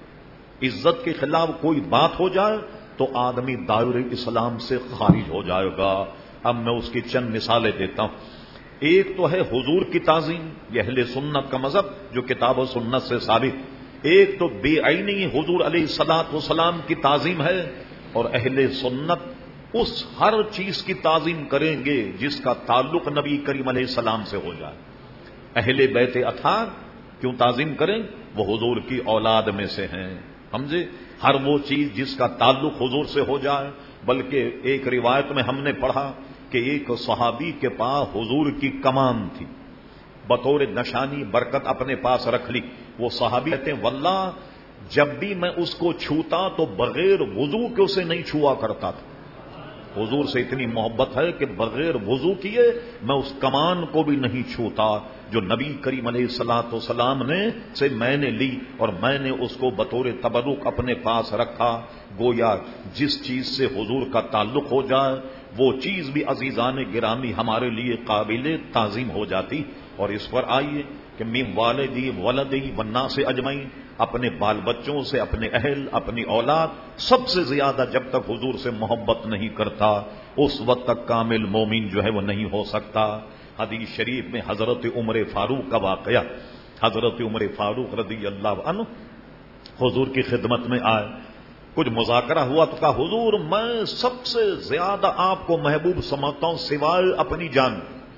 عزت کے خلاف کوئی بات ہو جائے تو آدمی دائرہ اسلام سے خارج ہو جائے گا. اب میں اس کی چند مثالیں دیتا ہوں. ایک تو ہے حضور کی تعظیم، یہ اہل سنت کا مذہب جو کتاب و سنت سے ثابت. ایک تو بے عینی حضور علیہ الصلوۃ والسلام کی تعظیم ہے، اور اہل سنت اس ہر چیز کی تعظیم کریں گے جس کا تعلق نبی کریم علیہ السلام سے ہو جائے. اہل بیت اطہار کیوں تعظیم کریں؟ وہ حضور کی اولاد میں سے ہیں، سمجھے؟ ہر وہ چیز جس کا تعلق حضور سے ہو جائے. بلکہ ایک روایت میں ہم نے پڑھا کہ ایک صحابی کے پاس حضور کی کمان تھی، بطور نشانی برکت اپنے پاس رکھ لی. وہ صحابی کہتے ہیں واللہ جب بھی میں اس کو چھوتا تو بغیر وضو کے اسے نہیں چھوا کرتا تھا. حضور سے اتنی محبت ہے کہ بغیر وضو کیے میں اس کمان کو بھی نہیں چھوتا جو نبی کریم علیہ الصلوۃ والسلام نے سے میں نے لی، اور میں نے اس کو بطور تبرک اپنے پاس رکھا. گویا جس چیز سے حضور کا تعلق ہو جائے وہ چیز بھی عزیزان گرامی ہمارے لیے قابل تعظیم ہو جاتی. اور اس پر آئیے کہ من والدی ولدی والناس اجمعین، اپنے بال بچوں سے، اپنے اہل، اپنی اولاد، سب سے زیادہ جب تک حضور سے محبت نہیں کرتا اس وقت تک کامل مومن جو ہے وہ نہیں ہو سکتا. حدیث شریف میں حضرت عمر فاروق کا واقعہ، حضرت عمر فاروق رضی اللہ عنہ حضور کی خدمت میں آئے. کچھ مذاکرہ ہوا تو کہا حضور میں سب سے زیادہ آپ کو محبوب سمجھتا ہوں سوائے اپنی جان،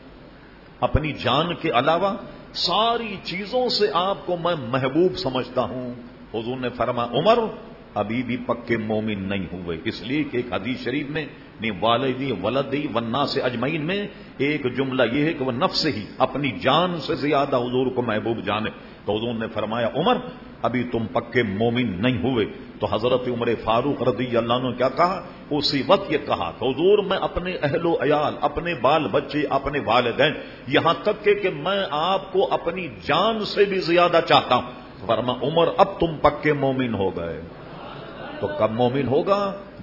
اپنی جان کے علاوہ ساری چیزوں سے آپ کو میں محبوب سمجھتا ہوں. حضور نے فرمایا عمر ابھی بھی پکے مومن نہیں ہوئے، اس لیے کہ ایک حدیث شریف میں والدی ولدی والناس اجمعین میں ایک جملہ یہ ہے کہ وہ نفس ہی اپنی جان سے زیادہ حضور کو محبوب جانے. تو حضور نے فرمایا عمر ابھی تم پکے مومن نہیں ہوئے. تو حضرت عمر فاروق رضی اللہ عنہ کیا کہا؟ اسی وقت یہ کہا کہ حضور میں اپنے اہل و عیال، اپنے بال بچے، اپنے والدین، یہاں تک کہ, کہ میں آپ کو اپنی جان سے بھی زیادہ چاہتا ہوں. فرمایا عمر اب تم پکے مومن ہو گئے. تو کب مومن ہوگا؟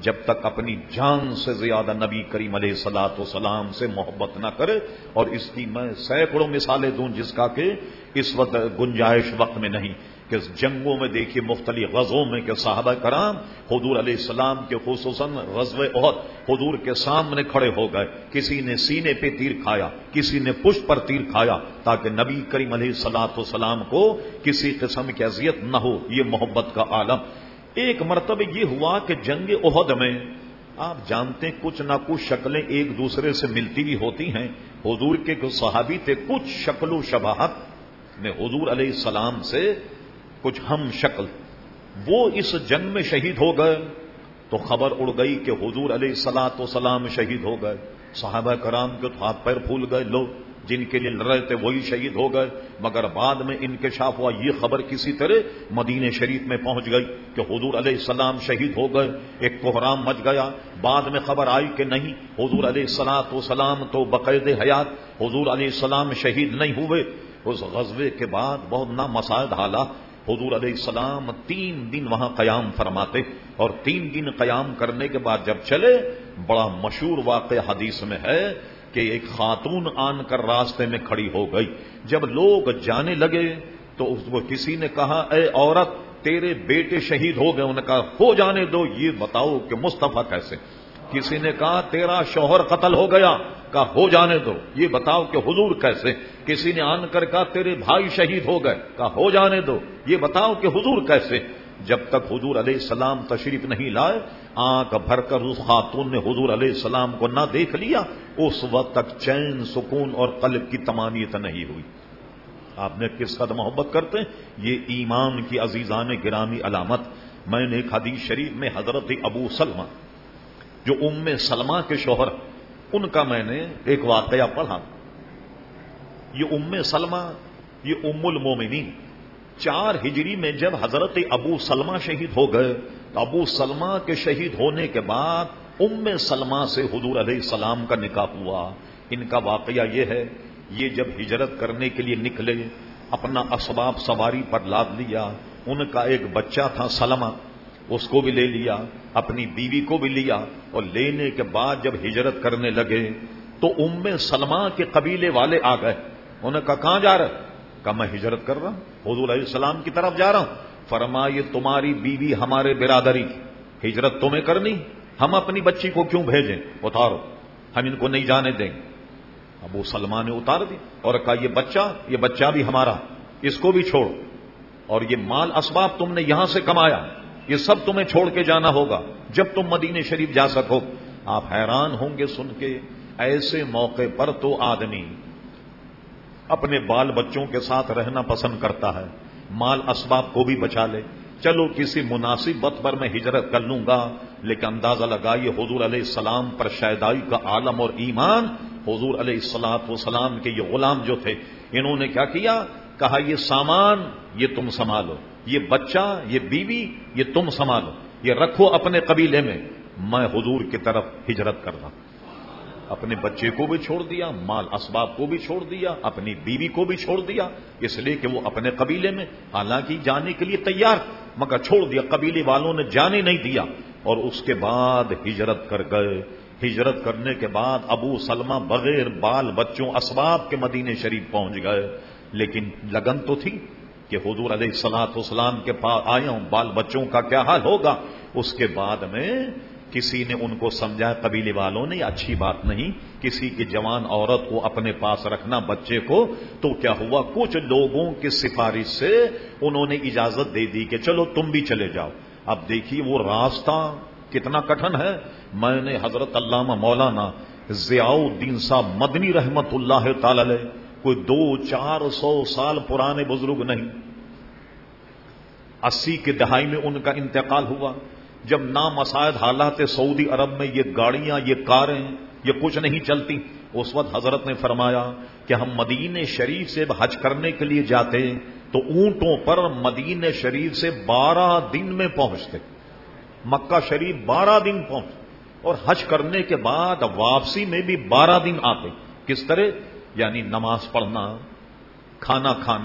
جب تک اپنی جان سے زیادہ نبی کریم علیہ الصلوۃ والسلام سے محبت نہ کرے. اور اس کی میں سینکڑوں مثالیں دوں جس کا کہ اس وقت گنجائش وقت میں نہیں، کہ جنگوں میں دیکھیے مختلف غزووں میں کہ صحابہ کرام حضور علیہ السلام کے خصوصاً غزوہ احد حضور کے سامنے کھڑے ہو گئے. کسی نے سینے پہ تیر کھایا، کسی نے پشت پر تیر کھایا، تاکہ نبی کریم علیہ الصلوۃ والسلام کو کسی قسم کی اذیت نہ ہو. یہ محبت کا عالم. ایک مرتبہ یہ ہوا کہ جنگ احد میں آپ جانتے ہیں کچھ نہ کچھ شکلیں ایک دوسرے سے ملتی بھی ہوتی ہیں. حضور کے کچھ صحابی تھے، کچھ شکل و شباہت میں حضور علیہ السلام سے کچھ ہم شکل. وہ اس جنگ میں شہید ہو گئے تو خبر اڑ گئی کہ حضور علیہ الصلوۃ والسلام شہید ہو گئے. صحابہ کرام کے ہاتھ پیر پھول گئے، لو جن کے لیے لڑ رہے تھے وہی شہید ہو گئے. مگر بعد میں انکشاف ہوا، یہ خبر کسی طرح مدینہ شریف میں پہنچ گئی کہ حضور علیہ السلام شہید ہو گئے. ایک کوہرام مچ گیا. بعد میں خبر آئی کہ نہیں، حضور علیہ الصلوۃ والسلام تو بقید حیات، حضور علیہ السلام شہید نہیں ہوئے. اس غزوے کے بعد بہت نامساعد حالات. حضور علیہ السلام تین دن وہاں قیام فرماتے، اور تین دن قیام کرنے کے بعد جب چلے، بڑا مشہور واقعہ حدیث میں ہے کہ ایک خاتون آن کر راستے میں کھڑی ہو گئی. جب لوگ جانے لگے تو اس کو کسی نے کہا، اے عورت تیرے بیٹے شہید ہو گئے. انہوں نے کہا ہو جانے دو، یہ بتاؤ کہ مصطفیٰ کیسے. کسی نے کہا تیرا شوہر قتل ہو گیا. کہا ہو جانے دو، یہ بتاؤ کہ حضور کیسے. کسی نے آن کر کہا تیرے بھائی شہید ہو گئے. کہا ہو جانے دو، یہ بتاؤ کہ حضور کیسے. جب تک حضور علیہ السلام تشریف نہیں لائے، آنکھ بھر کر اس خاتون نے حضور علیہ السلام کو نہ دیکھ لیا، اس وقت تک چین سکون اور قلب کی طمانینت نہیں ہوئی. آپ نے کس قدر محبت کرتے ہیں، یہ ایمان کی عزیزان گرامی علامت. میں نے ایک حدیث شریف میں حضرت ابو سلمہ جو ام سلمہ کے شوہر، ان کا میں نے ایک واقعہ پڑھا. یہ ام سلمہ، یہ ام المومنین. چار ہجری میں جب حضرت ابو سلمہ شہید ہو گئے تو ابو سلمہ کے شہید ہونے کے بعد ام سلمہ سے حضور علیہ السلام کا نکاح ہوا. ان کا واقعہ یہ ہے، یہ جب ہجرت کرنے کے لیے نکلے، اپنا اسباب سواری پر لاد لیا. ان کا ایک بچہ تھا سلمہ، اس کو بھی لے لیا، اپنی بیوی کو بھی لیا. اور لینے کے بعد جب ہجرت کرنے لگے تو ام سلمہ کے قبیلے والے آ گئے. انہوں نے کہا کہاں جا رہے؟ کہا میں ہجرت کر رہا ہوں، حضور علیہ السلام کی طرف جا رہا ہوں. فرمایا یہ تمہاری بیوی ہمارے برادری کی، ہجرت تمہیں کرنی، ہم اپنی بچی کو کیوں بھیجیں؟ اتارو، ہم ان کو نہیں جانے دیں. ابو سلمہ نے اتار دی اور کہا یہ بچہ یہ بچہ بھی ہمارا، اس کو بھی چھوڑ. اور یہ مال اسباب تم نے یہاں سے کمایا، یہ سب تمہیں چھوڑ کے جانا ہوگا جب تم مدینہ شریف جا سکو. آپ حیران ہوں گے سن کے، ایسے موقع پر تو آدمی اپنے بال بچوں کے ساتھ رہنا پسند کرتا ہے، مال اسباب کو بھی بچا لے. چلو کسی مناسب وقت پر میں ہجرت کر لوں گا، لیکن اندازہ لگائیے حضور علیہ السلام پر شیدائی کا عالم اور ایمان. حضور علیہ الصلوۃ والسلام کے یہ غلام جو تھے، انہوں نے کیا کیا؟ کہا یہ سامان یہ تم سنبھالو، یہ بچہ یہ بیوی یہ تم سنبھالو، یہ رکھو اپنے قبیلے میں، میں حضور کی طرف ہجرت کر رہا. اپنے بچے کو بھی چھوڑ دیا، مال اسباب کو بھی چھوڑ دیا، اپنی بیوی کو بھی چھوڑ دیا، اس لیے کہ وہ اپنے قبیلے میں، حالانکہ جانے کے لیے تیار، مگر چھوڑ دیا. قبیلے والوں نے جانے نہیں دیا اور اس کے بعد ہجرت کر گئے. ہجرت کرنے کے بعد ابو سلمہ بغیر بال بچوں اسباب کے مدینہ شریف پہنچ گئے. لیکن لگن تو تھی کہ حضور علیہ الصلوۃ والسلام کے پاس آیا ہوں، بال بچوں کا کیا حال ہوگا. اس کے بعد میں کسی نے ان کو سمجھا، قبیلے والوں نے، اچھی بات نہیں کسی کی جوان عورت کو اپنے پاس رکھنا، بچے کو. تو کیا ہوا، کچھ لوگوں کی سفارش سے انہوں نے اجازت دے دی کہ چلو تم بھی چلے جاؤ. اب دیکھیے وہ راستہ کتنا کٹھن ہے. میں نے حضرت علامہ مولانا ضیاء الدین صاحب مدنی رحمت اللہ تعالی علیہ، کوئی دو چار سو سال پرانے بزرگ نہیں، اسی کے دہائی میں ان کا انتقال ہوا. جب نامساعد حالات سعودی عرب میں یہ گاڑیاں یہ کاریں یہ کچھ نہیں چلتی، اس وقت حضرت نے فرمایا کہ ہم مدینہ شریف سے حج کرنے کے لیے جاتے تو اونٹوں پر مدینہ شریف سے بارہ دن میں پہنچتے، مکہ شریف بارہ دن پہنچ، اور حج کرنے کے بعد واپسی میں بھی بارہ دن آتے. کس طرح؟ یعنی نماز پڑھنا، کھانا کھانا،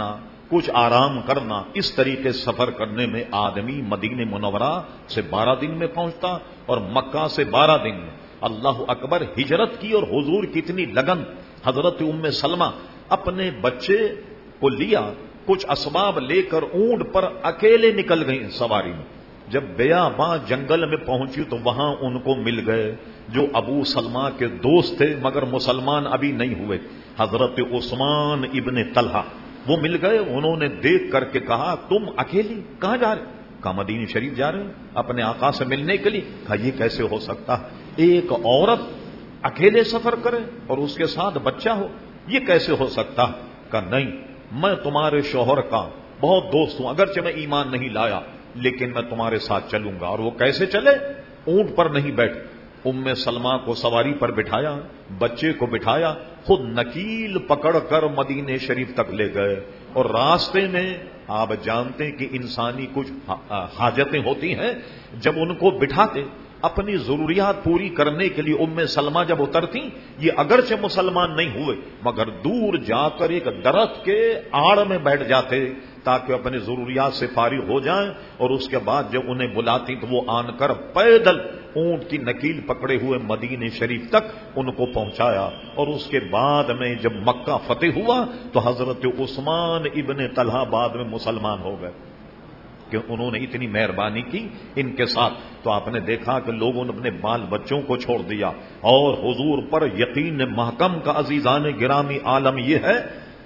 کچھ آرام کرنا. اس طریقے سفر کرنے میں آدمی مدینہ منورہ سے بارہ دن میں پہنچتا اور مکہ سے بارہ دن میں. اللہ اکبر. ہجرت کی اور حضور کی اتنی لگن. حضرت ام سلمہ اپنے بچے کو لیا, کچھ اسباب لے کر اونٹ پر اکیلے نکل گئی سواری میں. جب بیاباں جنگل میں پہنچی تو وہاں ان کو مل گئے جو ابو سلمہ کے دوست تھے مگر مسلمان ابھی نہیں ہوئے, حضرت عثمان ابن طلحہ. وہ مل گئے. انہوں نے دیکھ کر کے کہا تم اکیلی کہاں جا رہے؟ کہا مدینہ شریف جا رہے ہیں اپنے آقا سے ملنے کے لیے. کہا یہ کیسے ہو سکتا, ایک عورت اکیلے سفر کرے اور اس کے ساتھ بچہ ہو, یہ کیسے ہو سکتا؟ کہا نہیں, میں تمہارے شوہر کا بہت دوست ہوں, اگرچہ میں ایمان نہیں لایا لیکن میں تمہارے ساتھ چلوں گا. اور وہ کیسے چلے؟ اونٹ پر نہیں بیٹھے. ام سلمہ کو سواری پر بٹھایا, بچے کو بٹھایا, خود نکیل پکڑ کر مدینہ شریف تک لے گئے. اور راستے میں آپ جانتے ہیں کہ انسانی کچھ حاجتیں ہوتی ہیں, جب ان کو بٹھاتے اپنی ضروریات پوری کرنے کے لیے ام سلمہ جب اترتی, یہ اگرچہ مسلمان نہیں ہوئے مگر دور جا کر ایک درخت کے آڑ میں بیٹھ جاتے تاکہ اپنی ضروریات سے فارغ ہو جائیں. اور اس کے بعد جب انہیں بلاتی تو وہ آن کر پیدل اونٹ کی نکیل پکڑے ہوئے مدینہ شریف تک ان کو پہنچایا. اور اس کے بعد میں جب مکہ فتح ہوا تو حضرت عثمان ابن طلحہ بعد میں مسلمان ہو گئے کہ انہوں نے اتنی مہربانی کی ان کے ساتھ. تو آپ نے دیکھا کہ لوگوں نے اپنے بال بچوں کو چھوڑ دیا اور حضور پر یقین محکم کا. عزیزان گرامی عالم یہ ہے,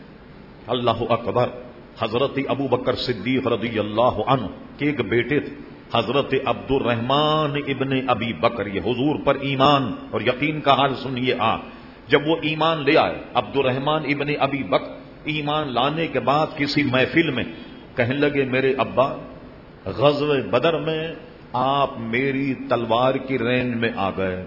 اللہ اکبر, حضرت ابو بکر صدیق رضی اللہ عنہ کے ایک بیٹے تھے حضرت عبد الرحمن ابن ابی بکر. یہ حضور پر ایمان اور یقین کا حال سنیے آپ. جب وہ ایمان لے آئے عبد الرحمن ابن ابی بکر, ایمان لانے کے بعد کسی محفل میں کہنے لگے میرے ابا, غزوہ بدر میں آپ میری تلوار کی رینج میں آ گئے,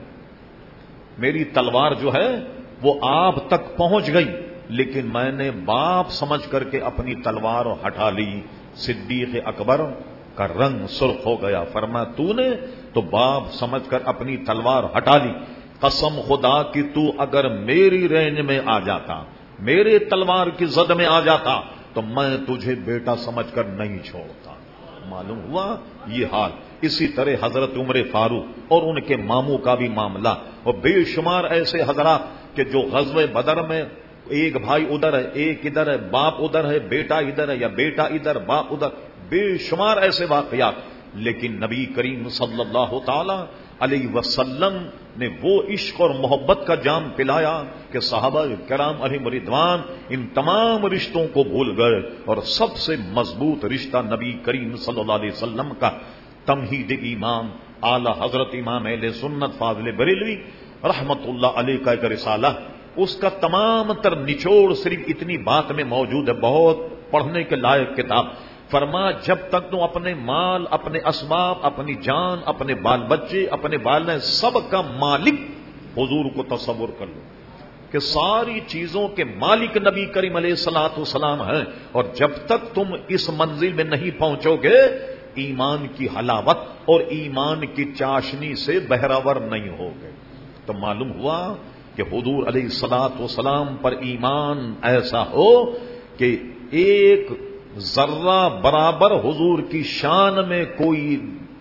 میری تلوار جو ہے وہ آپ تک پہنچ گئی لیکن میں نے باپ سمجھ کر کے اپنی تلوار ہٹا لی. صدیق اکبر کا رنگ سرخ ہو گیا. فرمایا تو نے تو باپ سمجھ کر اپنی تلوار ہٹا لی, قسم خدا کی تو اگر میری رینج میں آ جاتا, میرے تلوار کی زد میں آ جاتا تو میں تجھے بیٹا سمجھ کر نہیں چھوڑتا. معلوم ہوا یہ حال. اسی طرح حضرت عمر فاروق اور ان کے ماموں کا بھی معاملہ, اور بے شمار ایسے حضرات کہ جو غزوہ بدر میں ایک بھائی ادھر ہے, ایک ادھر ہے, باپ ادھر ہے, بیٹا ادھر ہے, یا بیٹا ادھر باپ ادھر, بے شمار ایسے واقعات. لیکن نبی کریم صلی اللہ تعالی علیہ وسلم نے وہ عشق اور محبت کا جام پلایا کہ صحابہ کرام علیہم رضوان ان تمام رشتوں کو بھول گئے. اور سب سے مضبوط رشتہ نبی کریم صلی اللہ علیہ وسلم کا تمہید ایمان اعلی حضرت امام اہل سنت فاضل بریلوی رحمت اللہ علیہ کا ایک رسالہ, اس کا تمام تر نچوڑ صرف اتنی بات میں موجود ہے, بہت پڑھنے کے لائق کتاب. فرما جب تک تم اپنے مال, اپنے اسباب, اپنی جان, اپنے بال بچے, اپنے والدین, سب کا مالک حضور کو تصور کر لو کہ ساری چیزوں کے مالک نبی کریم علیہ الصلوۃ والسلام ہیں, اور جب تک تم اس منزل میں نہیں پہنچو گے ایمان کی حلاوت اور ایمان کی چاشنی سے بہراور نہیں ہوگے. تو معلوم ہوا کہ حضور علیہ الصلوۃ والسلام پر ایمان ایسا ہو کہ ایک ذرہ برابر حضور کی شان میں کوئی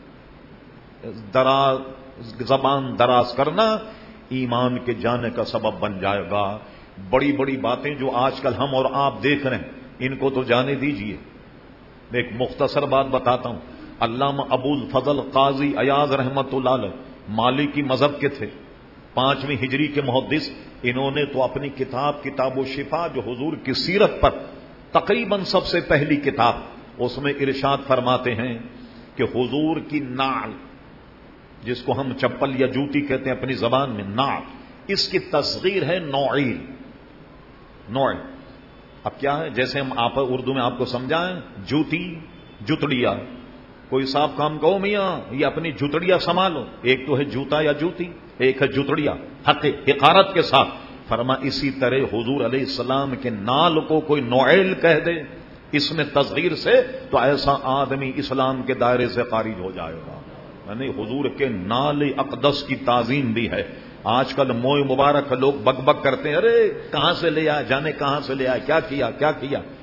دراز زبان دراز کرنا ایمان کے جانے کا سبب بن جائے گا. بڑی بڑی باتیں جو آج کل ہم اور آپ دیکھ رہے ہیں ان کو تو جانے دیجئے. میں ایک مختصر بات بتاتا ہوں. علامہ ابو الفضل قاضی ایاز رحمت اللہ علیہ مالکی مذہب کے تھے, پانچویں ہجری کے محدث. انہوں نے تو اپنی کتاب کتاب و شفا جو حضور کی سیرت پر تقریباً سب سے پہلی کتاب, اس میں ارشاد فرماتے ہیں کہ حضور کی نعل, جس کو ہم چپل یا جوتی کہتے ہیں اپنی زبان میں, نعل, اس کی تصغیر ہے نوعیل. نوع اب کیا ہے, جیسے ہم آپ اردو میں آپ کو سمجھائیں, جوتی جتڑیا. کوئی صاحب کام کہو میاں یہ اپنی جتڑیا سنبھالو, ایک تو ہے جوتا یا جوتی, ایک ہے جتڑیا, حق حقارت کے ساتھ. فرما اسی طرح حضور علیہ السلام کے نال کو کوئی نوعیل کہہ دے اس میں تصغیر سے, تو ایسا آدمی اسلام کے دائرے سے خارج ہو جائے گا. یعنی حضور کے نال اقدس کی تعظیم بھی ہے. آج کل موئے مبارک لوگ بک بک کرتے ہیں, ارے کہاں سے لے آئے, جانے کہاں سے لے آئے, کیا کیا کیا کیا.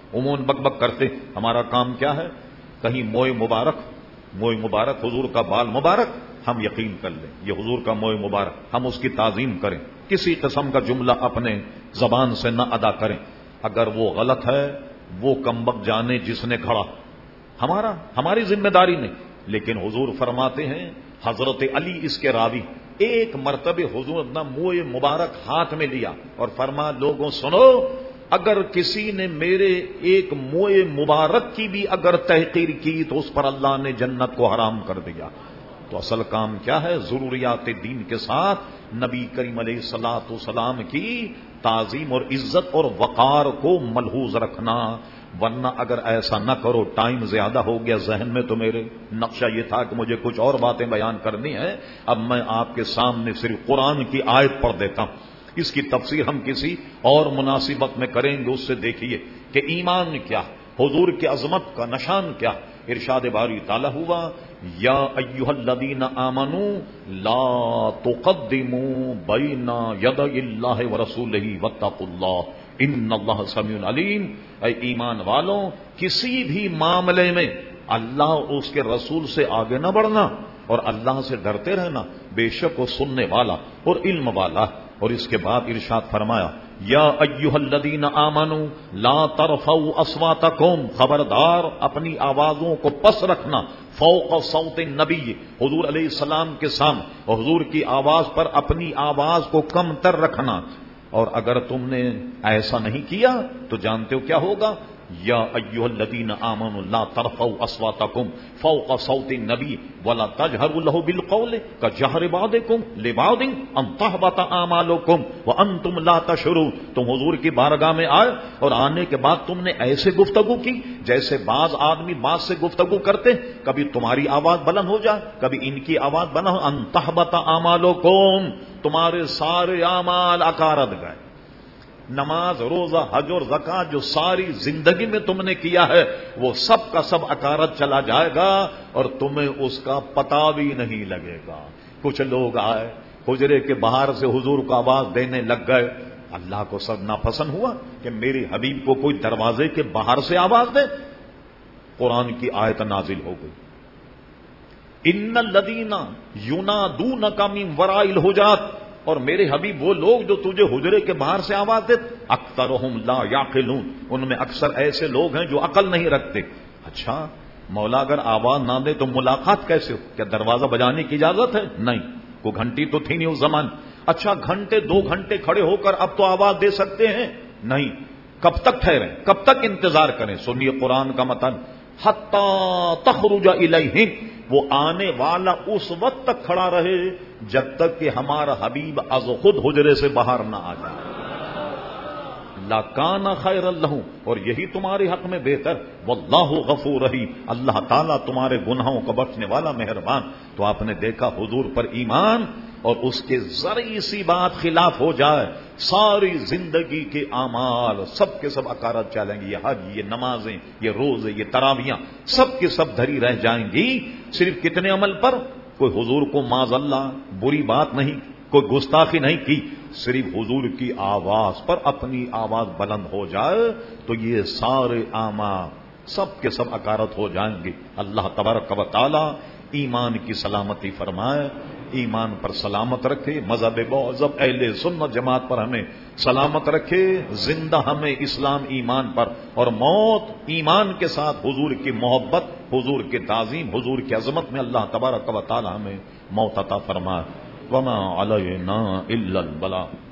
عموماً بک بک کرتے. ہمارا کام کیا ہے؟ کہیں موئے مبارک موئے مبارک حضور کا بال مبارک ہم یقین کر لیں یہ حضور کا موئے مبارک، ہم اس کی تعظیم کریں، کسی قسم کا جملہ اپنے زبان سے نہ ادا کریں. اگر وہ غلط ہے وہ کمبخت جانے جس نے کھڑا، ہمارا ہماری ذمہ داری نہیں. لیکن حضور فرماتے ہیں، حضرت علی اس کے راوی، ایک مرتبہ حضور اپنا موئے مبارک ہاتھ میں لیا اور فرما لوگوں سنو، اگر کسی نے میرے ایک موئے مبارک کی بھی اگر تحقیر کی تو اس پر اللہ نے جنت کو حرام کر دیا. تو اصل کام کیا ہے؟ ضروریات دین کے ساتھ نبی کریم علیہ الصلوۃ والسلام کی تعظیم اور عزت اور وقار کو ملحوظ رکھنا. ورنہ اگر ایسا نہ کرو، ٹائم زیادہ ہو گیا، ذہن میں تو میرے نقشہ یہ تھا کہ مجھے کچھ اور باتیں بیان کرنی ہے. اب میں آپ کے سامنے صرف قرآن کی آیت پڑھ دیتا ہوں، اس کی تفسیر ہم کسی اور مناسبت میں کریں گے. اس سے دیکھیے کہ ایمان کیا، حضور کی عظمت کا نشان کیا. ارشاد باری تعالیٰ ہوا، یا ایھا الذین آمنوا لا تقدموا بین یدی اللہ ورسولہ واتقوا اللہ ان اللہ سمیع علیم. اے ایمان والوں، کسی بھی معاملے میں اللہ اور اس کے رسول سے آگے نہ بڑھنا اور اللہ سے ڈرتے رہنا، بے شک وہ سننے والا اور علم والا. اور اس کے بعد ارشاد فرمایا، یا ایھا الذین آمنوا لا ترفعوا اصواتکم، خبردار اپنی آوازوں کو پس رکھنا، فوق صوت النبی، حضور علیہ السلام کے سامنے، اور حضور کی آواز پر اپنی آواز کو کم تر رکھنا. اور اگر تم نے ایسا نہیں کیا تو جانتے ہو کیا ہوگا؟ یا ایھا الذین آمنوا لا ترفعوا اصواتکم فوق صوت النبی ولا تجهروا له بالقول كجهر بعضکم لبعض ان تحبط اعمالکم وانتم لا تشعرون. تم حضور کی بارگاہ میں آئے اور آنے کے بعد تم نے ایسے گفتگو کی جیسے بعض آدمی بعض سے گفتگو کرتے، کبھی تمہاری آواز بلند ہو جائے کبھی ان کی آواز بلند ہو. ان تحبط اعمالکم، تمہارے سارے اعمال اکارت گئے. نماز، روزہ، حج اور زکات جو ساری زندگی میں تم نے کیا ہے وہ سب کا سب اکارت چلا جائے گا اور تمہیں اس کا پتہ بھی نہیں لگے گا. کچھ لوگ آئے حجرے کے باہر سے حضور کو آواز دینے لگ گئے. اللہ کو سب ناپسند ہوا کہ میرے حبیب کو کوئی دروازے کے باہر سے آواز دے. قرآن کی آیت نازل ہو گئی، ان الذین ینادونک من وراء الحجرات، اور میرے حبیب وہ لوگ جو تجھے حجرے کے باہر سے آواز دے، اکثرہم لا یعقلون، ان میں اکثر ایسے لوگ ہیں جو عقل نہیں رکھتے. اچھا مولا اگر آواز نہ دے تو ملاقات کیسے ہو؟ کیا دروازہ بجانے کی اجازت ہے؟ نہیں. کوئی گھنٹی تو تھی نہیں اس زمان. اچھا گھنٹے دو گھنٹے کھڑے ہو کر اب تو آواز دے سکتے ہیں؟ نہیں. کب تک ٹھہریں؟ کب تک انتظار کریں؟ سنیے قرآن کا متن، حتی تخرج الیہم، وہ آنے والا اس وقت تک کھڑا رہے جب تک کہ ہمارا حبیب از خود حجرے سے باہر نہ آ جائے. لَكَانَ خَيْرًا لَهُمْ، اور یہی تمہارے حق میں بہتر. وَاللَّهُ غَفُورٌ رَحِيمٌ، اللہ تعالیٰ تمہارے گناہوں کو بخشنے والا مہربان. تو آپ نے دیکھا حضور پر ایمان اور اس کے ذرعی سی بات خلاف ہو جائے ساری زندگی کے اعمال سب کے سب اکارت چلیں گی. یہ حج، یہ نمازیں، یہ روزے، یہ تراویحاں سب کے سب دھری رہ جائیں گی. صرف کتنے عمل پر؟ کوئی حضور کو معاذ اللہ بری بات نہیں، کوئی گستاخی نہیں کی، صرف حضور کی آواز پر اپنی آواز بلند ہو جائے تو یہ سارے اعمال سب کے سب اکارت ہو جائیں گے. اللہ تبارک و تعالی ایمان کی سلامتی فرمائے، ایمان پر سلامت رکھے، مذہب مہذب اہل سنت جماعت پر ہمیں سلامت رکھے، زندہ ہمیں اسلام ایمان پر، اور موت ایمان کے ساتھ حضور کی محبت، حضور کی تعظیم، حضور کی عظمت میں اللہ تبارک و تعالی ہمیں موت عطا فرمائے. وما علینا الا البلاغ.